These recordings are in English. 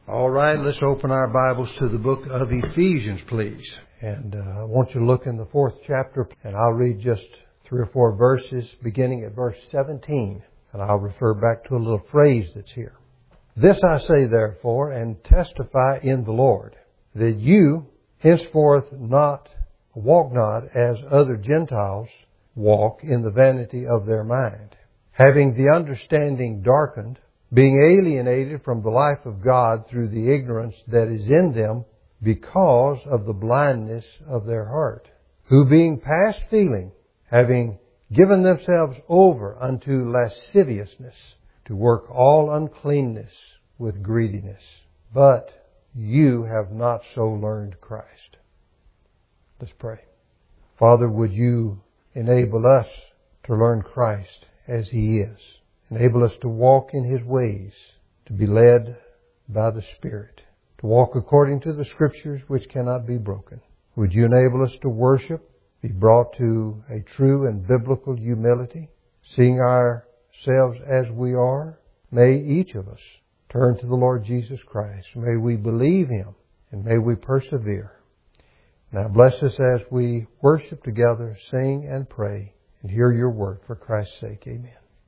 All right, let's open our Bibles to the book of Ephesians, please. And I want you to look in the 4th chapter, and I'll read just 3 or 4 verses, beginning at verse 17. And I'll refer back to a little phrase that's here. This I say, therefore, and testify in the Lord, that you henceforth walk not as other Gentiles walk in the vanity of their mind, having the understanding darkened, being alienated from the life of God through the ignorance that is in them because of the blindness of their heart, who being past feeling, having given themselves over unto lasciviousness, to work all uncleanness with greediness. But you have not so learned Christ. Let's pray. Father, would you enable us to learn Christ as He is? Enable us to walk in His ways, to be led by the Spirit, to walk according to the Scriptures which cannot be broken. Would you enable us to worship, be brought to a true and biblical humility, seeing ourselves as we are? May each of us turn to the Lord Jesus Christ. May we believe Him and may we persevere. Now bless us as we worship together, sing and pray, and hear your word for Christ's sake. Amen.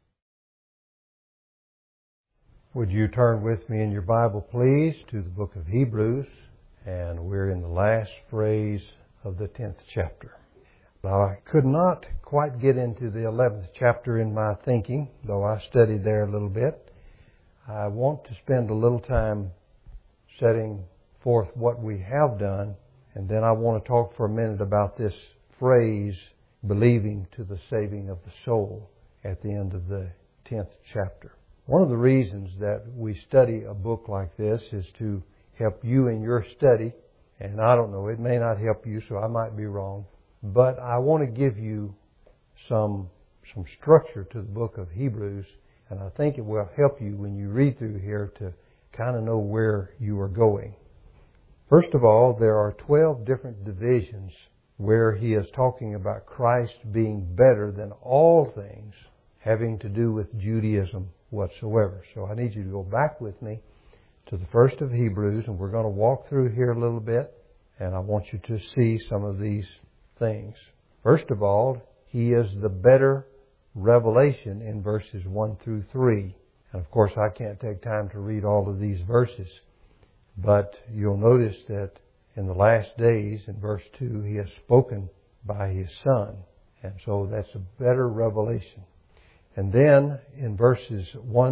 Would you turn with me in your Bible, please, to the book of Hebrews, and we're in the last phrase of the 10th chapter. Now, I could not quite get into the 11th chapter in my thinking, though I studied there a little bit. I want to spend a little time setting forth what we have done, and then I want to talk for a minute about this phrase, believing to the saving of the soul, at the end of the 10th chapter. One of the reasons that we study a book like this is to help you in your study. And I don't know, it may not help you, so I might be wrong. But I want to give you some structure to the book of Hebrews. And I think it will help you when you read through here to kind of know where you are going. First of all, there are 12 different divisions where he is talking about Christ being better than all things having to do with Judaism whatsoever. So I need you to go back with me to the first of Hebrews, and we're going to walk through here a little bit, and I want you to see some of these things. First of all, he is the better revelation in verses 1 through 3. And of course, I can't take time to read all of these verses, but you'll notice that in the last days, in verse 2, he has spoken by his Son. And so that's a better revelation. And then in verses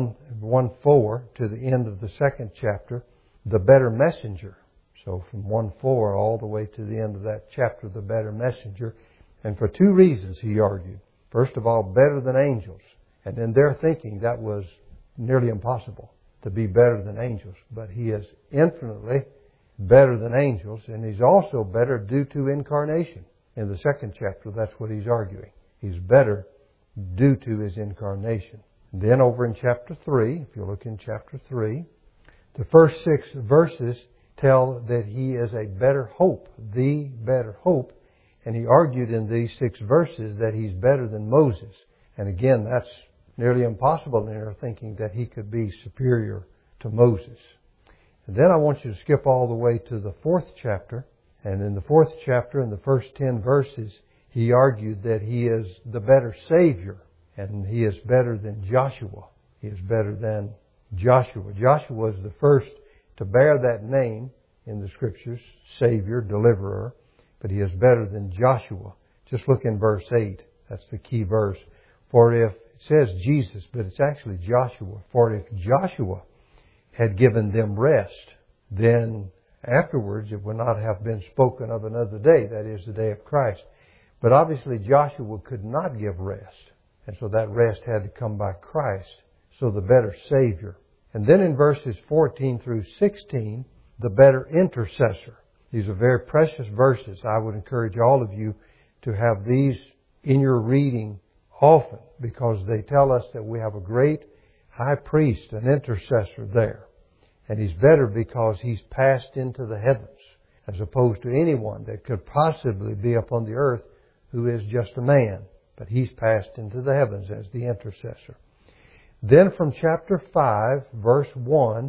1:4 to the end of the 2nd chapter, the better messenger. So from 1:4 all the way to the end of that chapter, the better messenger. And for 2 reasons, he argued. First of all, better than angels. And in their thinking, that was nearly impossible to be better than angels. But he is infinitely better than angels. And he's also better due to incarnation. In the 2nd chapter, that's what he's arguing. He's better due to his incarnation. And then over in chapter 3, if you look in chapter 3, the first 6 verses tell that he is a better hope, the better hope. And he argued in these 6 verses that he's better than Moses. And again, that's nearly impossible in our thinking that he could be superior to Moses. And then I want you to skip all the way to the 4th chapter. And in the 4th chapter, in the first 10 verses, he argued that he is the better Savior, and he is better than Joshua. He is better than Joshua. Joshua was the first to bear that name in the Scriptures, Savior, Deliverer, but he is better than Joshua. Just look in verse 8. That's the key verse. For if, it says Jesus, but it's actually Joshua. For if Joshua had given them rest, then afterwards it would not have been spoken of another day, that is the day of Christ. But obviously Joshua could not give rest. And so that rest had to come by Christ. So the better Savior. And then in verses 14 through 16, the better intercessor. These are very precious verses. I would encourage all of you to have these in your reading often, because they tell us that we have a great high priest, an intercessor there. And he's better because he's passed into the heavens, as opposed to anyone that could possibly be upon the earth who is just a man. But he's passed into the heavens as the intercessor. Then from chapter 5, verse 1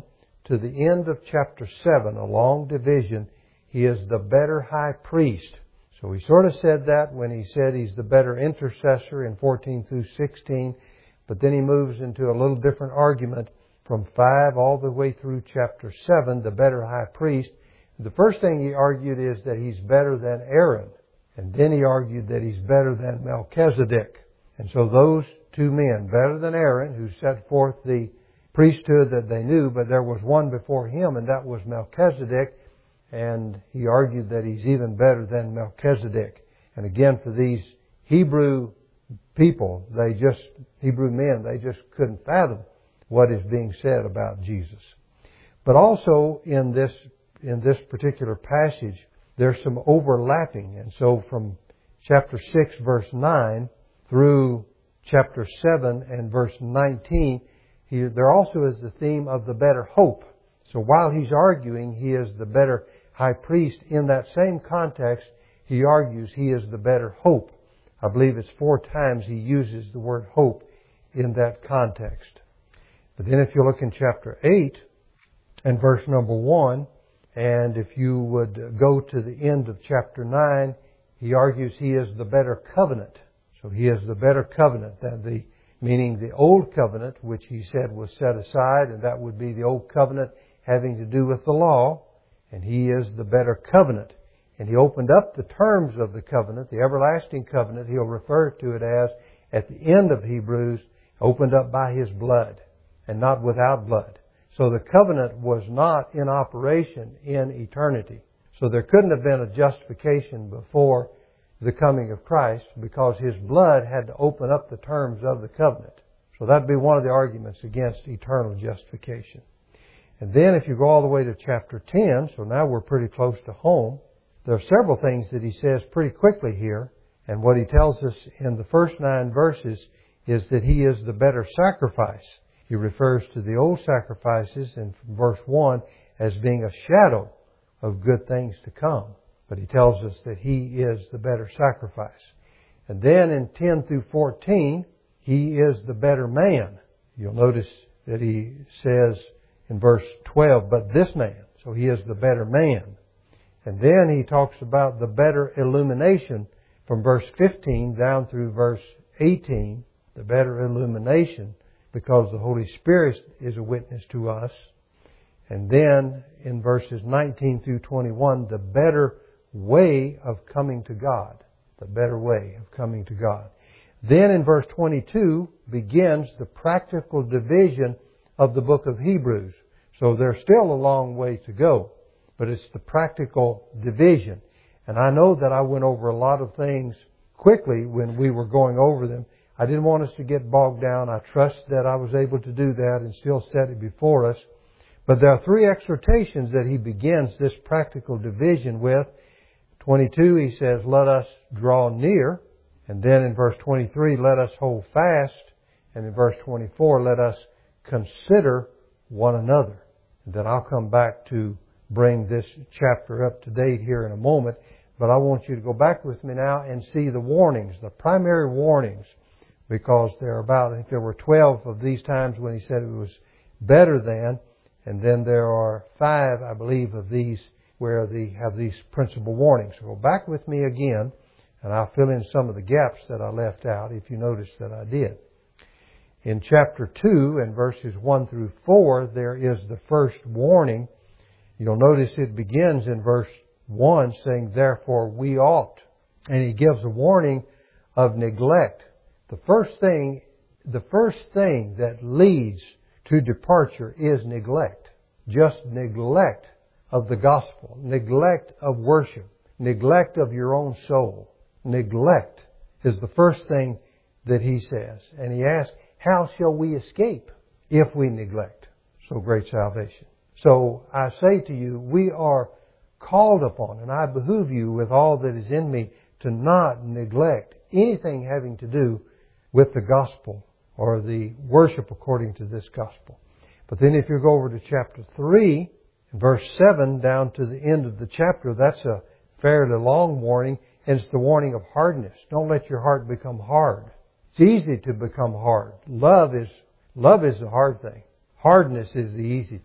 to the end of chapter 7, a long division, he is the better high priest. So he sort of said that when he said he's the better intercessor in 14 through 16, but then he moves into a little different argument from 5 all the way through chapter 7, the better high priest. The first thing he argued is that he's better than Aaron. And then he argued that he's better than Melchizedek. And so those two men, better than Aaron, who set forth the priesthood that they knew, but there was one before him, and that was Melchizedek. And he argued that he's even better than Melchizedek. And again, for these Hebrew people, Hebrew men, they just couldn't fathom what is being said about Jesus. But also in this particular passage, there's some overlapping. And so from chapter 6, verse 9 through chapter 7 and verse 19, there also is the theme of the better hope. So while he's arguing he is the better high priest, in that same context, he argues he is the better hope. I believe it's 4 times he uses the word hope in that context. But then if you look in chapter 8 and verse number 1, and if you would go to the end of chapter 9, he argues he is the better covenant. So he is the better covenant than meaning the old covenant, which he said was set aside, and that would be the old covenant having to do with the law. And he is the better covenant. And he opened up the terms of the covenant, the everlasting covenant. He'll refer to it as, at the end of Hebrews, opened up by His blood and not without blood. So the covenant was not in operation in eternity. So there couldn't have been a justification before the coming of Christ because His blood had to open up the terms of the covenant. So that'd be one of the arguments against eternal justification. And then if you go all the way to chapter 10, so now we're pretty close to home, there are several things that he says pretty quickly here. And what he tells us in the first 9 verses is that he is the better sacrifice. He refers to the old sacrifices in verse 1 as being a shadow of good things to come. But he tells us that he is the better sacrifice. And then in 10 through 14, he is the better man. You'll notice that he says in verse 12, but this man. So he is the better man. And then he talks about the better illumination from verse 15 down through verse 18, the better illumination, because the Holy Spirit is a witness to us. And then in verses 19 through 21, the better way of coming to God. The better way of coming to God. Then in verse 22 begins the practical division of the book of Hebrews. So there's still a long way to go, but it's the practical division. And I know that I went over a lot of things quickly when we were going over them. I didn't want us to get bogged down. I trust that I was able to do that and still set it before us. But there are 3 exhortations that he begins this practical division with. 22, he says, let us draw near. And then in verse 23, let us hold fast. And in verse 24, let us consider one another. And then I'll come back to bring this chapter up to date here in a moment. But I want you to go back with me now and see the warnings, the primary warnings. Because there are I think there were 12 of these times when he said it was better than. And then there are 5, I believe, of these where they have these principal warnings. So go back with me again, and I'll fill in some of the gaps that I left out, if you notice that I did. In chapter 2 and verses 1 through 4, there is the first warning. You'll notice it begins in verse 1 saying, therefore we ought. And he gives a warning of neglect. The first thing that leads to departure is neglect. Just neglect of the gospel. Neglect of worship. Neglect of your own soul. Neglect is the first thing that he says. And he asks, how shall we escape if we neglect so great salvation? So I say to you, we are called upon, and I behoove you with all that is in me, to not neglect anything having to do with the gospel or the worship according to this gospel. But then if you go over to chapter 3, verse 7 down to the end of the chapter, that's a fairly long warning, and it's the warning of hardness. Don't let your heart become hard. It's easy to become hard. Love is the hard thing. Hardness is the easy thing.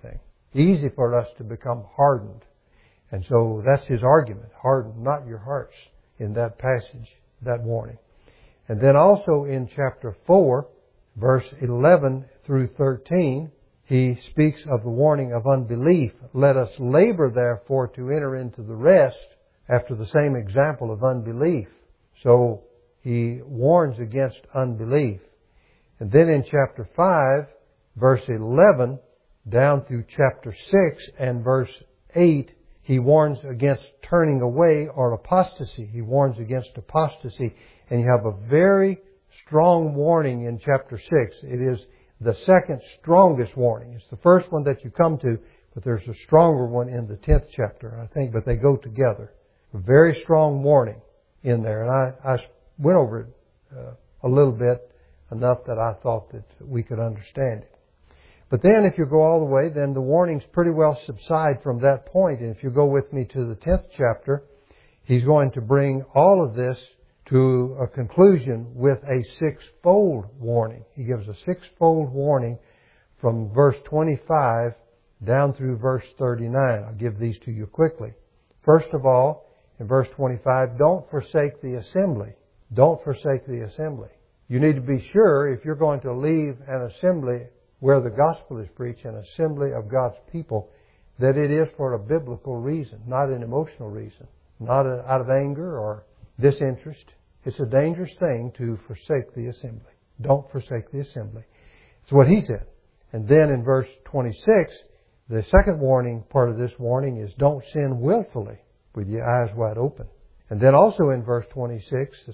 Easy for us to become hardened. And so that's his argument. Harden not your hearts in that passage, that warning. And then also in chapter 4, verse 11 through 13, he speaks of the warning of unbelief. Let us labor therefore to enter into the rest after the same example of unbelief. So he warns against unbelief. And then in chapter 5, verse 11, down through chapter 6 and verse 8, he warns against turning away or apostasy. He warns against apostasy. And you have a very strong warning in chapter 6. It is the second strongest warning. It's the first one that you come to, but there's a stronger one in the 10th chapter, I think, but they go together. A very strong warning in there. And I went over it a little bit, enough that I thought that we could understand it. But then if you go all the way, then the warnings pretty well subside from that point. And if you go with me to the 10th chapter, he's going to bring all of this to a conclusion with a sixfold warning. He gives a sixfold warning from verse 25 down through verse 39. I'll give these to you quickly. First of all, in verse 25, don't forsake the assembly. Don't forsake the assembly. You need to be sure if you're going to leave an assembly where the gospel is preached, an assembly of God's people, that it is for a biblical reason, not an emotional reason, not out of anger or disinterest. It's a dangerous thing to forsake the assembly. Don't forsake the assembly. It's what he said. And then in verse 26, the second warning, part of this warning, is don't sin willfully with your eyes wide open. And then also in verse 26, the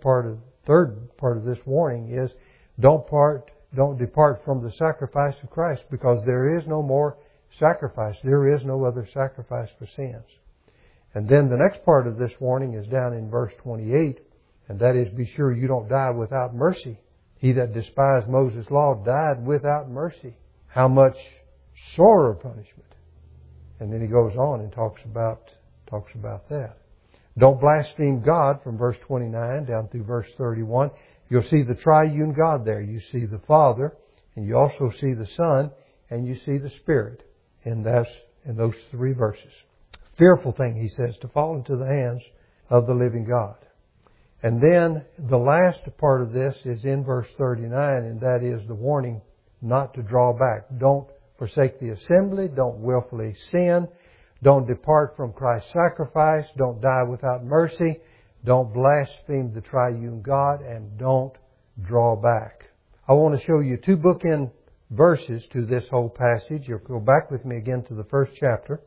third part of this warning is don't depart from the sacrifice of Christ, because there is no more sacrifice. There is no other sacrifice for sins. And then the next part of this warning is down in verse 28, and that is, be sure you don't die without mercy. He that despised Moses' law died without mercy. How much sorer punishment. And then he goes on and talks about that. Don't blaspheme God from verse 29 down through verse 31. You'll see the triune God there. You see the Father, and you also see the Son, and you see the Spirit in those three verses. Fearful thing, he says, to fall into the hands of the living God. And then the last part of this is in verse 39, and that is the warning not to draw back. Don't forsake the assembly. Don't willfully sin. Don't depart from Christ's sacrifice. Don't die without mercy. Don't blaspheme the triune God, and don't draw back. I want to show you two bookend verses to this whole passage. You'll go back with me again to the first chapter.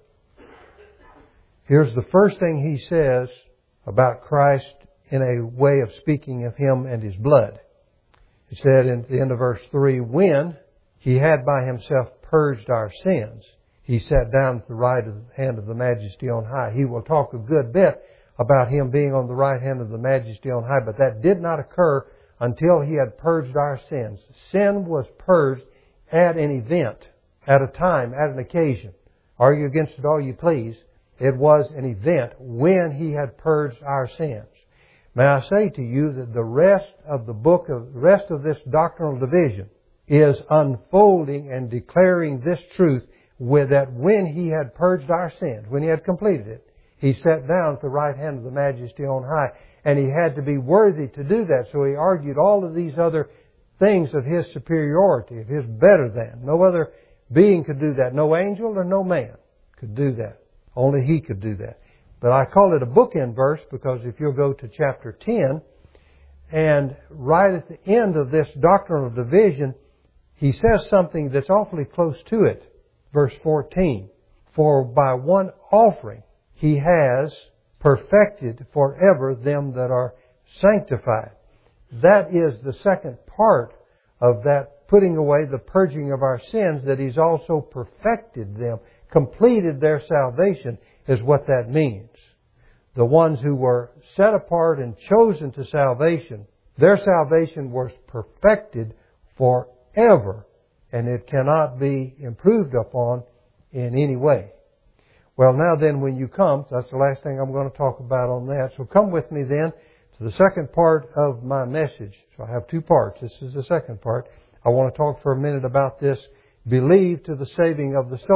Here's the first thing he says about Christ in a way of speaking of Him and His blood. He said in the end of verse 3, when He had by Himself purged our sins, He sat down at the right hand of the Majesty on high. He will talk a good bit about Him being on the right hand of the Majesty on high, but that did not occur until He had purged our sins. Sin was purged at an event, at a time, at an occasion. Argue against it all you please. It was an event when He had purged our sins. May I say to you that the rest of this doctrinal division is unfolding and declaring this truth with that when He had purged our sins, when He had completed it, He sat down at the right hand of the Majesty on high. And He had to be worthy to do that. So He argued all of these other things of His superiority, of His better than. No other being could do that. No angel or no man could do that. Only He could do that. But I call it a bookend verse because if you'll go to chapter 10, and right at the end of this doctrinal division, he says something that's awfully close to it. Verse 14, for by one offering He has perfected forever them that are sanctified. That is the second part of that putting away the purging of our sins, that He's also perfected them, completed their salvation, is what that means. The ones who were set apart and chosen to salvation, their salvation was perfected forever, and it cannot be improved upon in any way. Well, now then, when you come, that's the last thing I'm going to talk about on that. So come with me then to the second part of my message. So I have two parts. This is the second part. I want to talk for a minute about this believe to the saving of the soul.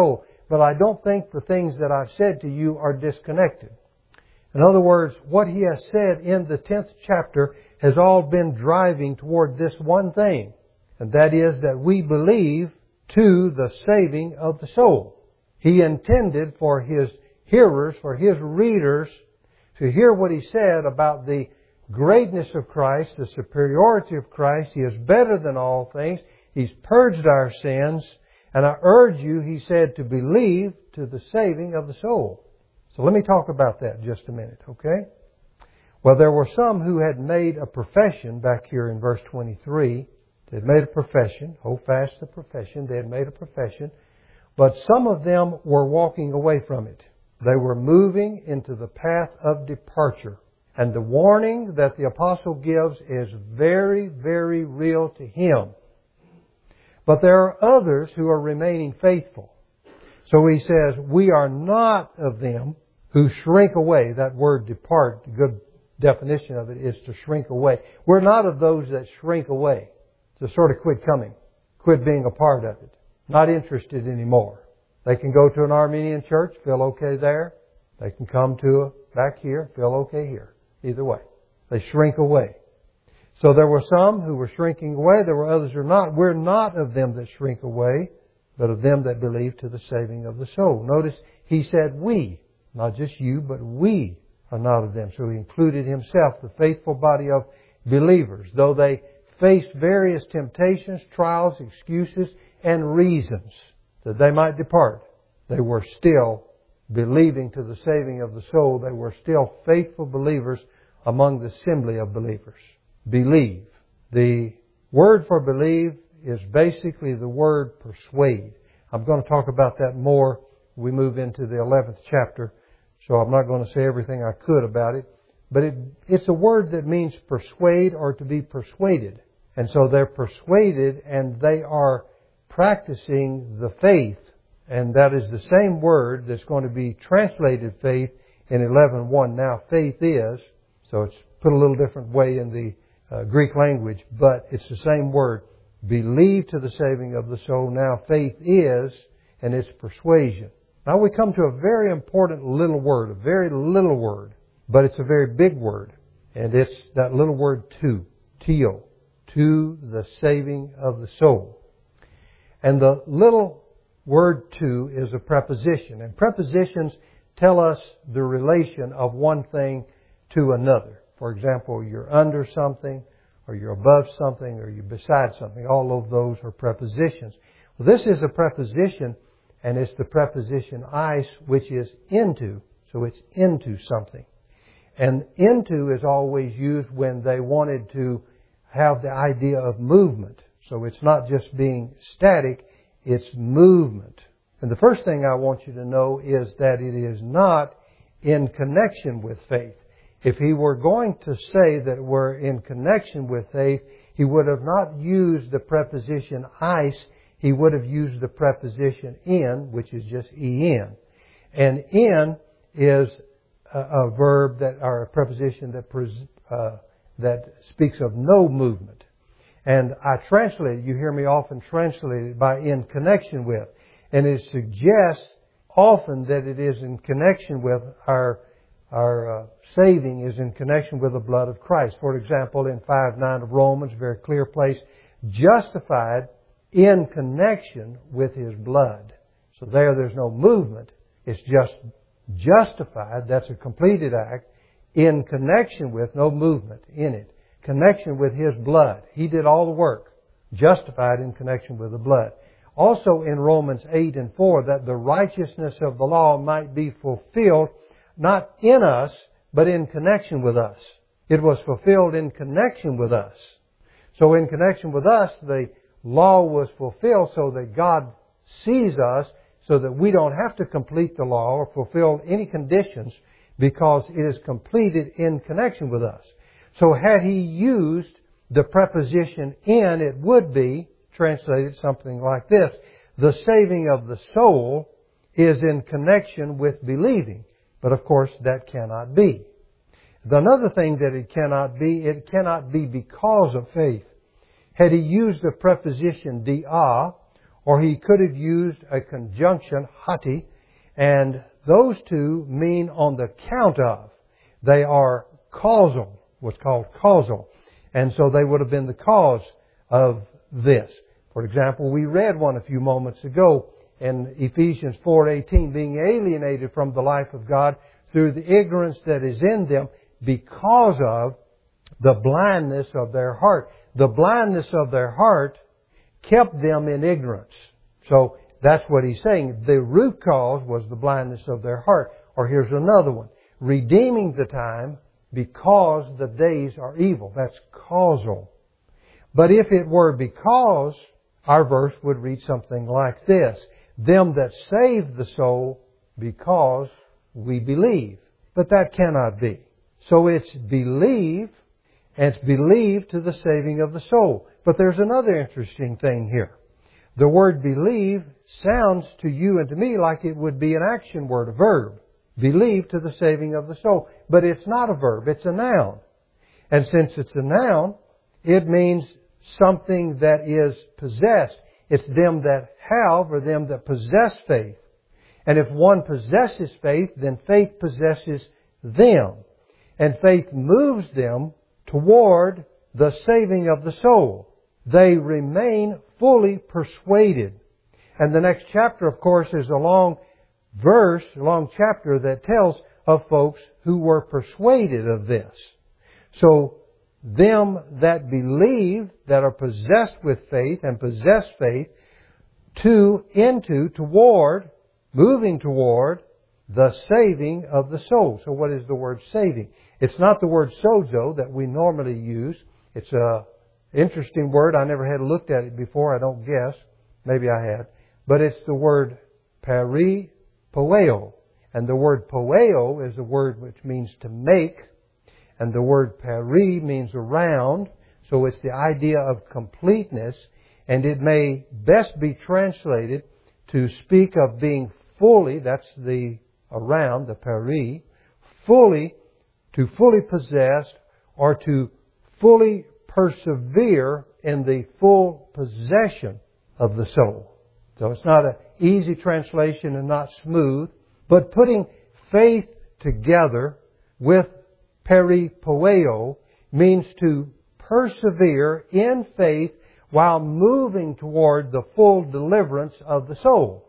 but I don't think the things that I've said to you are disconnected. In other words, what he has said in the 10th chapter has all been driving toward this one thing, and that is that we believe to the saving of the soul. He intended for His hearers, for His readers, to hear what He said about the greatness of Christ, the superiority of Christ. He is better than all things. He's purged our sins. And I urge you, He said, to believe to the saving of the soul. So let me talk about that just a minute, okay? Well, there were some who had made a profession back here in verse 23. They had made a profession. Hold fast the profession. They had made a profession. But some of them were walking away from it. They were moving into the path of departure. And the warning that the apostle gives is very, very real to him. But there are others who are remaining faithful. So he says, we are not of them who shrink away. That word depart, the good definition of it is to shrink away. We're not of those that shrink away. To sort of quit coming. Quit being a part of it. Not interested anymore. They can go to an Armenian church, feel okay there. They can come to back here, feel okay here. Either way. They shrink away. So there were some who were shrinking away. There were others who are not. We're not of them that shrink away, but of them that believe to the saving of the soul. Notice he said we. Not just you, but we are not of them. So he included himself, the faithful body of believers. Though they faced various temptations, trials, excuses, and reasons that they might depart, they were still believing to the saving of the soul. They were still faithful believers among the assembly of believers. Believe. The word for believe is basically the word persuade. I'm going to talk about that more when we move into the 11th chapter, so I'm not going to say everything I could about it. But it's a word that means persuade or to be persuaded. And so they're persuaded and they are practicing the faith. And that is the same word that's going to be translated faith in 11:1. Now faith is, so it's put a little different way in the Greek language, but it's the same word. Believe to the saving of the soul. Now faith is, and it's persuasion. Now we come to a very important little word, a very little word, but it's a very big word. And it's that little word to, teo, to the saving of the soul. And the little word to is a preposition. And prepositions tell us the relation of one thing to another. For example, you're under something, or you're above something, or you're beside something. All of those are prepositions. Well, this is a preposition, and it's the preposition eis, which is into. So it's into something. And into is always used when they wanted to have the idea of movement. So it's not just being static, it's movement. And the first thing I want you to know is that it is not in connection with faith. If he were going to say that we're in connection with faith, he would have not used the preposition eis. He would have used the preposition in, which is just en. And in is a verb or a preposition that speaks of no movement. And I translate it, you hear me often translate it by in connection with. And it suggests often that it is in connection with our saving is in connection with the blood of Christ. For example, in 5:9 of Romans, very clear place, justified in connection with His blood. So there's no movement. It's just justified. That's a completed act in connection with, no movement in it. Connection with His blood. He did all the work. Justified in connection with the blood. Also in Romans 8:4, that the righteousness of the law might be fulfilled, not in us, but in connection with us. It was fulfilled in connection with us. So in connection with us, the law was fulfilled so that God sees us, so that we don't have to complete the law or fulfill any conditions, because it is completed in connection with us. So had he used the preposition in, it would be translated something like this. The saving of the soul is in connection with believing. But of course, that cannot be. Another thing that it cannot be because of faith. Had he used the preposition dia, or he could have used a conjunction, hati, and those two mean on the count of. They are causal, what's called causal. And so they would have been the cause of this. For example, we read one a few moments ago in Ephesians 4:18, being alienated from the life of God through the ignorance that is in them because of the blindness of their heart. The blindness of their heart kept them in ignorance. So that's what he's saying. The root cause was the blindness of their heart. Or here's another one. Redeeming the time because the days are evil. That's causal. But if it were because, our verse would read something like this. Them that save the soul because we believe. But that cannot be. So it's believe, and it's believe to the saving of the soul. But there's another interesting thing here. The word believe sounds to you and to me like it would be an action word, a verb. Believe to the saving of the soul. But it's not a verb, it's a noun. And since it's a noun, it means something that is possessed. It's them that have or them that possess faith. And if one possesses faith, then faith possesses them. And faith moves them toward the saving of the soul. They remain fully persuaded. And the next chapter, of course, is a long verse, a long chapter that tells of folks who were persuaded of this. So, them that believe, that are possessed with faith and possess faith, moving toward the saving of the soul. So what is the word saving? It's not the word sozo that we normally use. It's a interesting word. I never had looked at it before. I don't guess. Maybe I had. But it's the word poeo. And the word poeo is a word which means to make. And the word peri means around. So it's the idea of completeness. And it may best be translated to speak of being fully, that's the around, the peri, to fully possess or to fully persevere in the full possession of the soul. So it's not an easy translation and not smooth, but putting faith together with peripoeo means to persevere in faith while moving toward the full deliverance of the soul.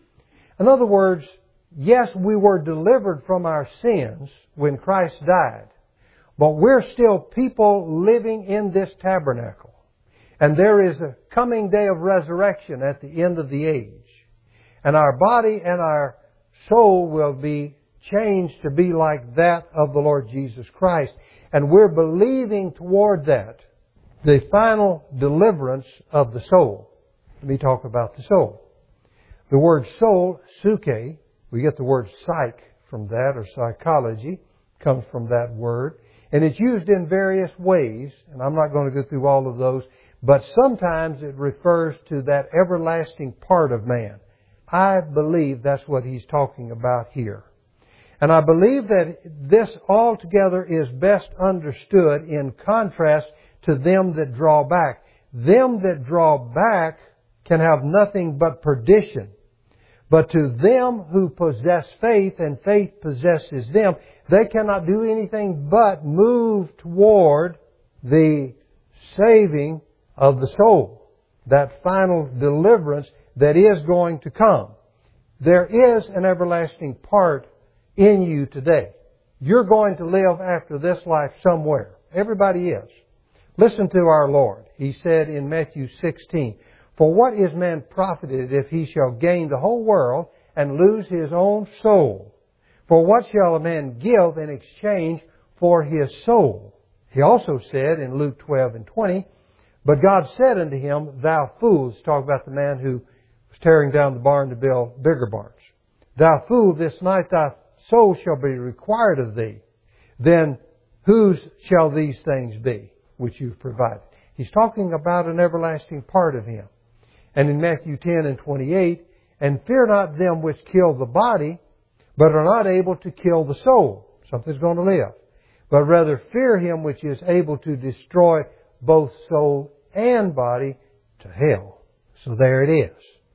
In other words, yes, we were delivered from our sins when Christ died, but we're still people living in this tabernacle. And there is a coming day of resurrection at the end of the age. And our body and our soul will be changed to be like that of the Lord Jesus Christ. And we're believing toward that, the final deliverance of the soul. Let me talk about the soul. The word soul, suke, we get the word psych from that, or psychology, comes from that word. And it's used in various ways, and I'm not going to go through all of those, but sometimes it refers to that everlasting part of man. I believe that's what he's talking about here. And I believe that this altogether is best understood in contrast to them that draw back. Them that draw back can have nothing but perdition. But to them who possess faith, and faith possesses them, they cannot do anything but move toward the saving of the soul. That final deliverance that is going to come. There is an everlasting part in you today. You're going to live after this life somewhere. Everybody is. Listen to our Lord. He said in Matthew 16, "For what is man profited if he shall gain the whole world and lose his own soul? For what shall a man give in exchange for his soul?" He also said in Luke 12:20, "But God said unto him, Thou fool," talk about the man who was tearing down the barn to build bigger barns. "Thou fool, this night thy soul shall be required of thee. Then whose shall these things be which you've provided?" He's talking about an everlasting part of him. And in Matthew 10:28, "And fear not them which kill the body, but are not able to kill the soul." Something's going to live. "But rather fear him which is able to destroy both soul and body to hell." So there it is.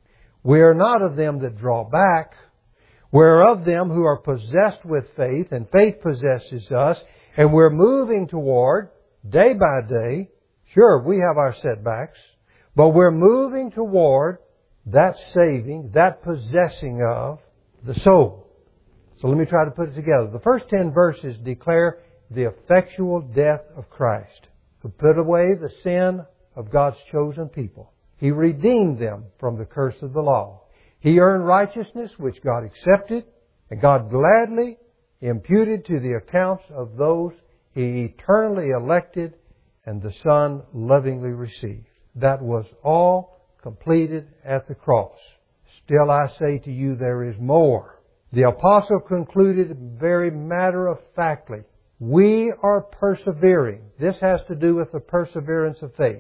We are not of them that draw back. We're of them who are possessed with faith, and faith possesses us, and we're moving toward, day by day, sure, we have our setbacks, but we're moving toward that saving, that possessing of the soul. So let me try to put it together. The first 10 verses declare the effectual death of Christ, who put away the sin of God's chosen people. He redeemed them from the curse of the law. He earned righteousness which God accepted, and God gladly imputed to the accounts of those He eternally elected and the Son lovingly received. That was all completed at the cross. Still I say to you, there is more. The apostle concluded very matter-of-factly, we are persevering. This has to do with the perseverance of faith.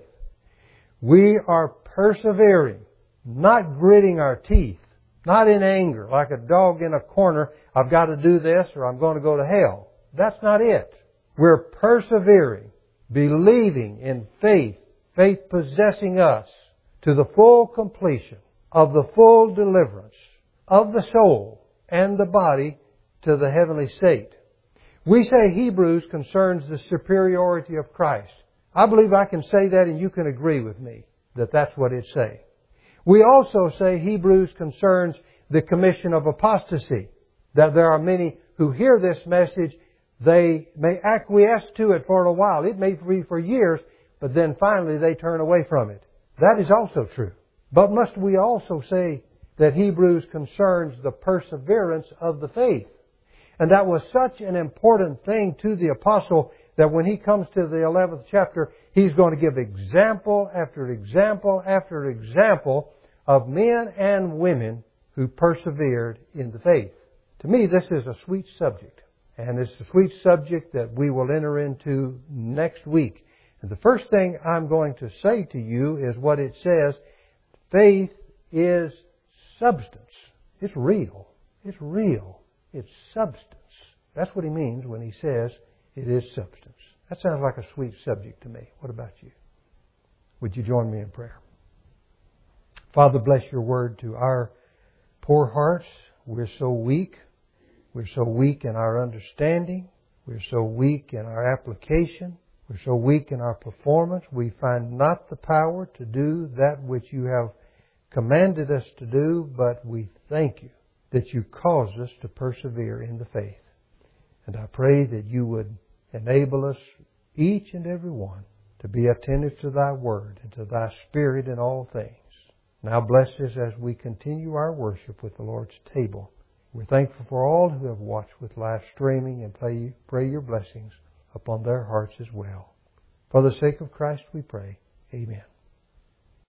We are persevering, not gritting our teeth, not in anger, like a dog in a corner, I've got to do this or I'm going to go to hell. That's not it. We're persevering, believing in faith, faith possessing us to the full completion of the full deliverance of the soul and the body to the heavenly state. We say Hebrews concerns the superiority of Christ. I believe I can say that and you can agree with me that that's what it's saying. We also say Hebrews concerns the commission of apostasy, that there are many who hear this message, they may acquiesce to it for a while. It may be for years, but then finally they turn away from it. That is also true. But must we also say that Hebrews concerns the perseverance of the faith? And that was such an important thing to the apostle that when he comes to the 11th chapter, he's going to give example after example after example of men and women who persevered in the faith. To me, this is a sweet subject. And it's a sweet subject that we will enter into next week. And the first thing I'm going to say to you is what it says. Faith is substance. It's real. It's real. It's substance. That's what he means when he says it is substance. That sounds like a sweet subject to me. What about you? Would you join me in prayer? Father, bless your word to our poor hearts. We're so weak. We're so weak in our understanding. We're so weak in our application. We're so weak in our performance. We find not the power to do that which you have commanded us to do, but we thank you that you cause us to persevere in the faith. And I pray that you would enable us, each and every one, to be attentive to thy word and to thy spirit in all things. Now bless us as we continue our worship with the Lord's table. We're thankful for all who have watched with live streaming and pray your blessings upon their hearts as well. For the sake of Christ we pray. Amen.